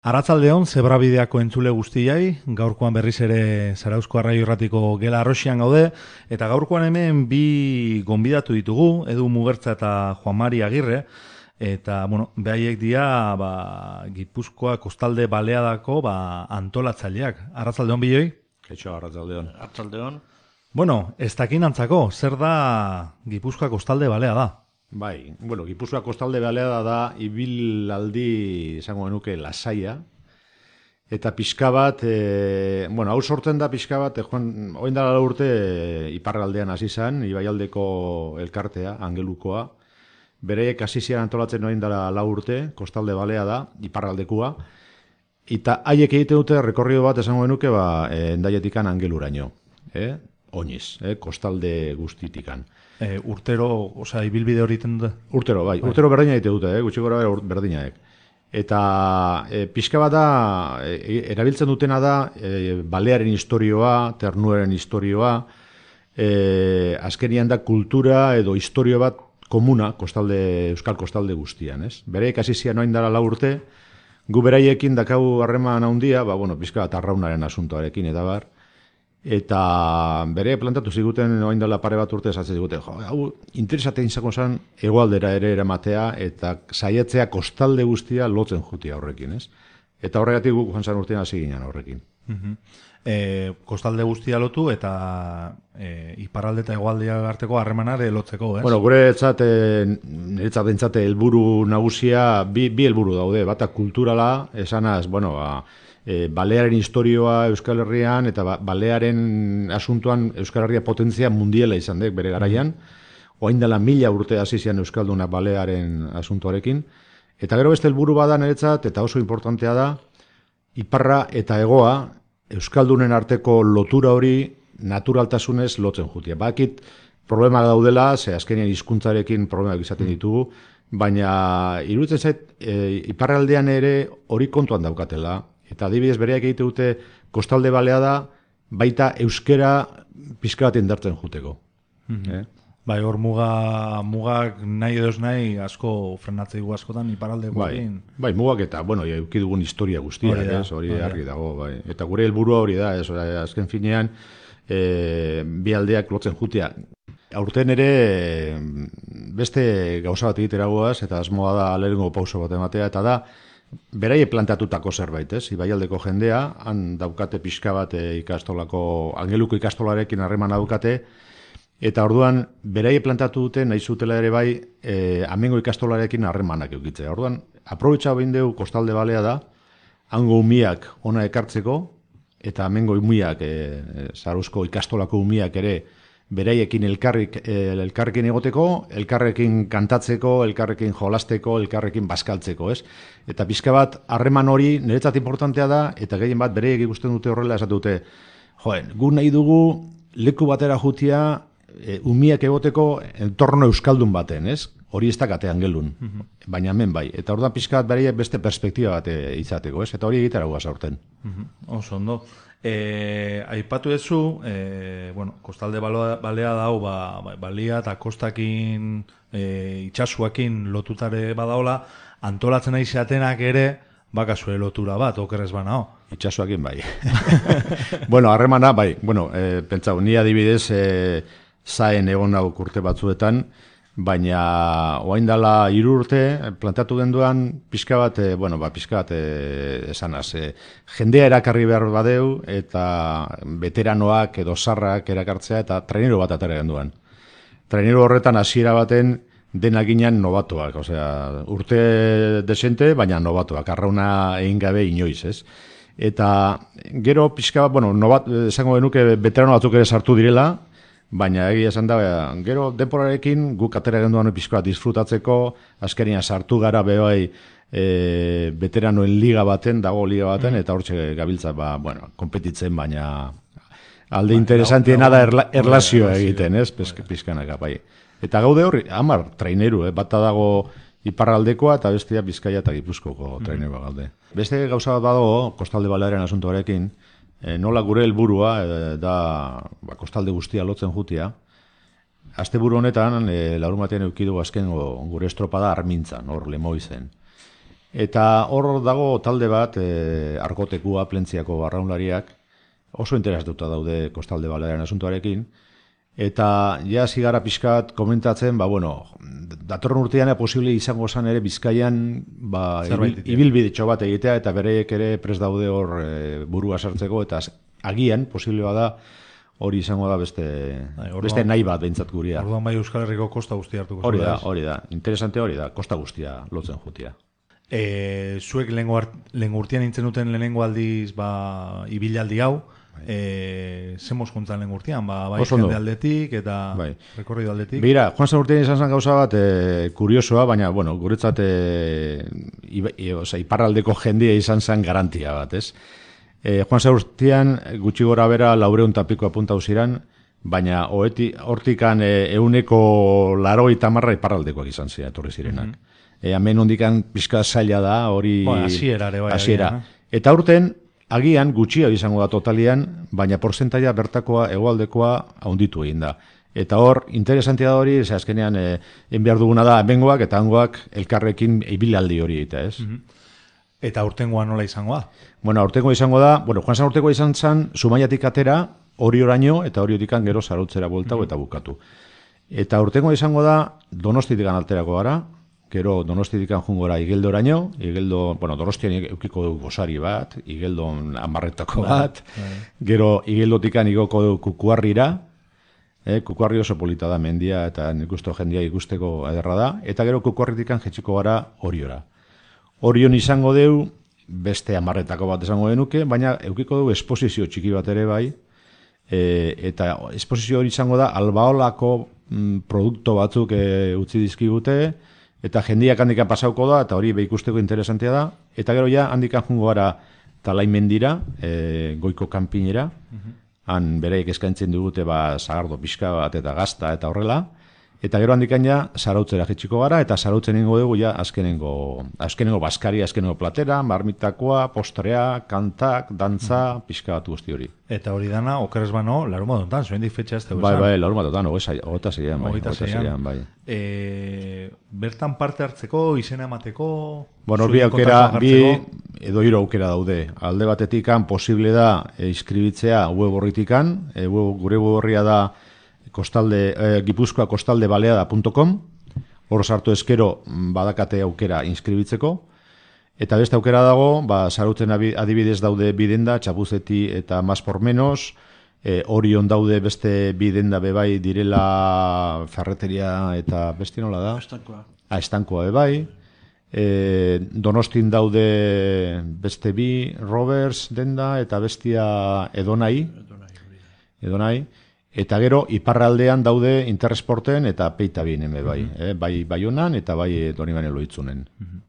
Arratsaldeon Zebrabideako entzule guztiai, gaurkoan berriz ere Zarauzko Arraio Irratiko gela arrosian gaude, eta gaurkoan hemen bi gonbidatu ditugu, Edu Mugertza eta Juan Mari Agirre, eta, behaiek dira, Gipuzkoa Kostalde Baleadako, antolatzaileak. Arratsaldeon bioi? Kaixo, arratsaldeon. Arratsaldeon. Ez dakin antzako, zer da Gipuzkoa Kostalde Baleada? Bai, Gipuzkoa Kostalde Baleada da ibilaldi, esango genuke, lasaia, eta pixka bat, hau sortzen da pixka bat, oin dela urte iparraldean hasi zen, Ibaialdeko elkartea, Angelukoa, bereiek hasi zian antolatzen oin dela urte, Kostalde Baleada, iparraldekoa, eta haiek egite dute rekorrido bat, esango genuke, Hendaietikan Angeluraino, oiniz, kostalde guztitikan. Urtero, ibilbide hori iten dute? Urtero, bai. Urtero berdina egite dute, gutxi gora berdinaek. Eta pixka bat da, erabiltzen dutena da, balearen historioa, ternuaren historioa, azkenian da kultura edo historio bat komuna Euskal Kostalde guztian, ez? Bereik hasi zian oin dara 4 urte, gu beraiekin dakau harreman handia, pixka bat arraunaren asuntoarekin eta bar, eta bere plantatu ziguten oin dela pare bat urte esatzen ziguten, hau interesatzen izango zen hegoaldera ere eramatea eta saiatzea kostalde guztia lotzen jutia horrekin, ez? Eta horregatik guk joan zan urtean hasi ginen horrekin. Kostalde guztia lotu eta iparralde eta hegoaldea arteko harremanare lotzeko, ez? Niretzat bentsate helburu nagusia, bi helburu daude, bata kulturala, esanaz, balearen historioa Euskal Herrian eta balearen asuntuan Euskal Herria potentzia mundiala izan dek bere garaian, oain dela 1000 urte hasi zian Euskaldunak balearen asuntuarekin, eta gero beste helburu bada niretzat, eta oso importantea da, iparra eta hegoa Euskaldunen arteko lotura hori naturaltasunez lotzen jutia. Bakit problema daudela, ze azkenean hizkuntzarekin problemak izaten ditugu, baina iruditzen zait, iparraldean ere hori kontuan daukatela, eta adibidez bereak egite dute Kostalde Baleada baita euskera pixka bat indartzen juteko. Hor mugak nahi edo ez nahi asko frenatzei gu askotan iparraldeko egin. Mugak eta, eduki dugun historia guztia, hori argi dago. Eta gure helburua hori da, azken finean, bi aldeak lotzen jutia. Aurten ere beste gauza bat egiteragoaz, eta asmoa da lehenengo pauso bat ematea, eta da, beraie plantatutako zerbait, ez? Ibaialdeko jendea, han daukate pixka bat ikastolako, Angeluko ikastolarekin harremana daukate, eta orduan, beraie plantatu dute, nahi zutela ere bai, amengo ikastolarekin harremanak eukitzea. Orduan, aprobetxa behin dugu Kostalde Baleada, hango umiak ona ekartzeko, eta amengo umiak, Zarauzko ikastolako umiak ere, beraiekin elkarrekin egoteko, elkarrekin kantatzeko, elkarrekin jolasteko, elkarrekin bazkaltzeko, ez? Eta pixka bat, harreman hori niretzat importantea da, eta gehien bat bereiek ikusten dute horrela, esate dute, gu nahi dugu leku batera jutia, umiak egoteko entorno euskaldun baten, ez? Hori ez dakate Angelun, baina hemen bai. Eta orduan pixka bat bereiek beste perspektiba bat izateko, ez? Eta hori egitera guaz aurten. Oso ondo. Aipatu ezu, Kostalde Balea dau, balia eta kostakin, itxasuakin lotutare badaola, antolatzen nahi zeatenak ere, bakazue lotura bat, okerrez banao. Itxasuakin bai. Harremana, bai. Pentsau, ni adibidez, zaen egon hau urte batzuetan, baina oain dela 3 urte plantatu genduan pixka bat, esanaz, jendea erakarri behar badeu eta veteranoak edo zarrak erakartzea eta trainero bat atera genduan. Trainero horretan hasiera baten denak ginen nobatoak, urte desente, baina nobatoak, arrauna egin gabe inoiz, ez? Eta gero pixka bat, esango genuke veterano batzuk ere sartu direla, baina egia esan da, gero denporarekin guk atera genduan pixkoa disfrutatzeko, azkenian sartu gara bebai veteranoen liga baten, eta hortxe gabiltza, konpetitzen, baina alde interesantiena da erlazioa egiten, ez, pixkanaka, bai. Eta gaude horri, 10 traineru, bata dago iparraldekoa eta bestia Bizkaia eta Gipuzkoko traineroa gaude. Beste gauza bat dago, Kostalde Balearen asuntoarekin, nola gure helburua da kostalde guztia lotzen jutia. Asteburu honetan, larunbatean eduki dugu azken gure estropada Armintzan, hor Lemoizen. Eta hor dago talde bat, Argotekua, Plentziako arraunlariak, oso interesatuta daude kostalde balearen asuntoarekin, eta ja zigara pixkat komentatzen, datorren urtean posible izango zen ere Bizkaian ibilbidetxo bat egitea, eta bereiek ere prest daude hor burua sartzeko, eta agian posible bada hori izango da beste nahi bat behintzat guria. Orduan bai Euskal Herriko kosta guztia hartuko. Hori da, interesante hori da, kosta guztia lotzen jutia. Zuek lehengo urtean nintzen duten lehenengo aldiz ibilaldi hau, ze mozkuntzan lehengo urtean, bai jende aldetik eta rekorrido aldetik. Begira, Juan San urtean izan zen gauza bat kuriosoa, baina, guretzat iparraldeko jendia izan zen garantia bat, ez? Juan San urtean gutxi gora bera 400 apuntau ziren, baina hortikan 180 iparraldekoak izan ziren, etorri zirenak. Hemen ondikan pixka zaila da, hori... Hasiera. Eta aurten, agian gutxia izango da totalian, baina porcentaia bertakoa, hegoaldekoa, haunditu egin da. Eta hor, interesantia da hori, azkenean, behar duguna da, hemengoak eta hangoak elkarrekin ibilaldi hori eta, ez? Eta aurtengoa nola izango da? Aurtengoa izango da, Juan San urtekoa izan zen, Zumaiatik atera, hori oraino, eta hori horikan gero zarautzera bueltau eta bukatu. Eta aurtengoa izango da, Donostitik alterako gara, gero Donostitik jungora Igeldoraino, Donostian eukiko du gozari bat, Igeldon amarretako bat, gero Igeldotikan igoko du Kukuarrira, Kukuarri oso polita da mendia, eta nik uste jendia ikusteko ederra da, eta gero Kukuarritikan jetxiko gara Oriora. Orion izango deu, beste amarretako bat esango genuke, baina eukiko du esposizio txiki bat ere bai, eta esposizio hori izango da albaolako produkto batzuk utzi dizkigute, eta jendiak handikan pasauko da, eta hori ikusteko interesantea da, eta gero ja handikan jungo gara Talaimendira, goiko kanpinera, han bereik eskaintzen dugute sagardo pixka bat eta gazta eta horrela, eta gero handikan ja zarautzera jetxiko gara, eta zarautzen ingo dugu ja azkenengo baskari, azkenengo platera, marmitakoa, postrea, kantak, dantza, pixka bat guzti hori. Eta hori dana, okeres bano, larumatotan, zuen fetxa ez dugu esan? Bai, larumatotan, 26an, bai. Bertan parte hartzeko, izena emateko? Edo hiru aukera daude. Alde batetik posible da inskribitzea web horritikan, gure web horria da Gipuzkoa kostaldebaleada.com, hor sartu eskero badakate aukera inskribitzeko, eta beste aukera dago, zarautzen adibidez daude bidenda, Txapuzeti eta Mas por Menos, Orion daude beste bidenda bebai direla ferreteria eta beste nola da? Estankoa bebai. Donostin daude beste bi, Rovers denda eta bestia Edonai. Eta gero, iparraldean daude Intersporten eta Peitabin bai. Bai Baionan eta bai Donibane Loitzunen.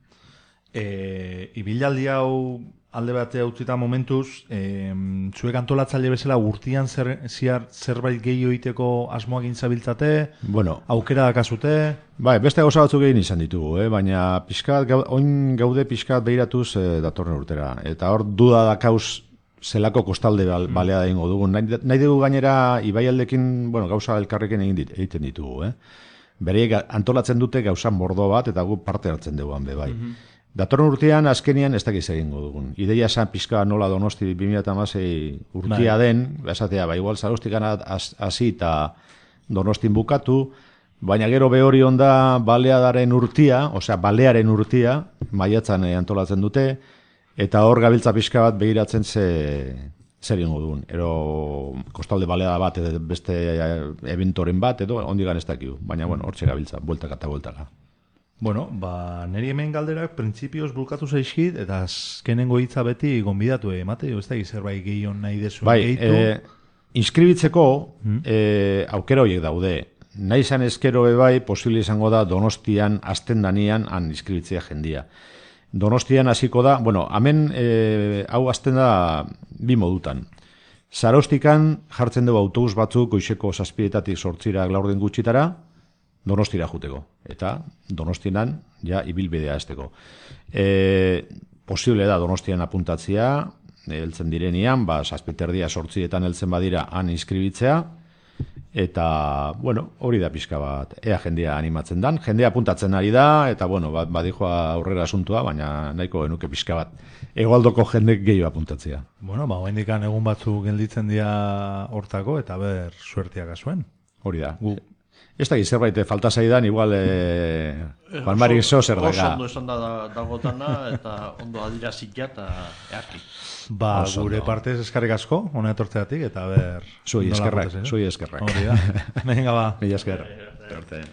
Ibilaldi hau alde batea utzita momentuz, zuek antolatzaile bezala urtean zerbait gehiago egiteko asmoak intzabiltzate, aukera dakazute? Bai, beste gauza batzuk egin izan ditugu, baina oin gaude pixkat behiratuz datorren urtera. Eta hor duda dakauz zelako kostalde balea egingo dugu. Nahi dugu gainera ibaialdekin, gauza elkarrekin egiten ditugu. Bereiek antolatzen dute gauza mordo bat eta gu parte hartzen duguan bai. Datorren urtean, azkenian, ez dakiz egingo dugun. Ideia esan pixka nola Donosti 2016 urtea den, esatea, igual Zarauztikan hasi eta Donostin bukatu, baina gero behori onda balearen urtea, maiatzan antolatzen dute, eta hor gabiltza pixka bat begiratzen zer ingo dugun. Ero kostalde baleada bat, edo beste eventoren bat, edo ondigan ez dakiu. Baina, hortxe gabiltza, bueltaka eta bueltaka. Neri hemen galderak printzipioz bulkatu zaizkit, eta azkenengo hitza beti gonbidatu emate, ez da zerbait gehiago nahi dezu gehitu? Inskribitzeko aukera horiek daude. Nahi izan ezkero bai, posible izango da Donostian, azten danian, han inskribitzea jendia. Donostian hasiko da, hemen hau azten da bi modutan. Zaraustikan jartzen dugu autobus batzuk goizeko 7:00 8:00 laurden gutxitara, Donostira juteko. Eta Donostianan ja ibilbidea esteko. Posible da Donostian apuntatzea, heltzen direnean, 7:30 8:00 heltzen badira han inskribitzea, Eta, bueno, hori da pixka bat, ea jendea animatzen dan, jendea apuntatzen ari da, eta, bueno, badijoa aurrera asuntua, baina nahiko genuke pixka bat, egoaldoko jendek gehiago apuntatzea. Bueno, hendikan egun batzuk gelditzen dira hortako, eta ber, suertiak azuen. Hori da. Ez da zerbait falta zaidan, igual Juan Mari zer daga. Oso ondo esan dagotana, eta ondo adirazik eta earki. Gure partez eskarrik asko, hona etortzeatik, eta ber... Zui eskerrak. Hori da. Venga, ba. Mila esker.